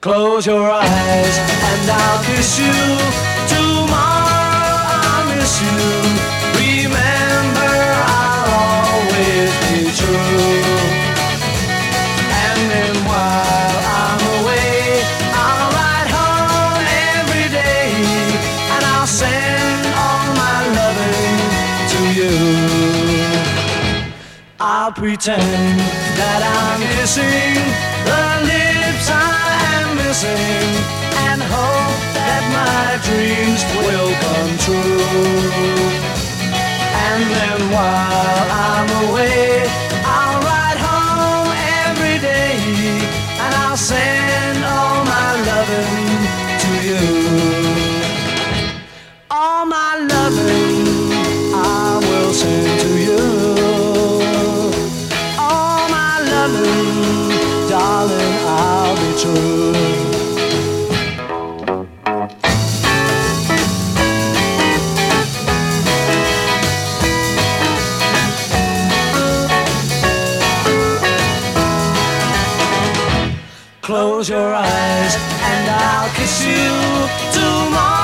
Close your eyes and I'll kiss you. Tomorrow I'll miss you. Remember, I'll always be true. And then while I'm away, I'll ride home every day, and I'll send all my loving to you. I'll pretend that I'm kissing the lips I am missing, and hope that my dreams will come true. And then while I'm away, I'll ride home every day, and I'll send all my loving to you. All my loving I will send to you. All my loving, darling, I'll be true. Close your eyes and I'll kiss you tomorrow.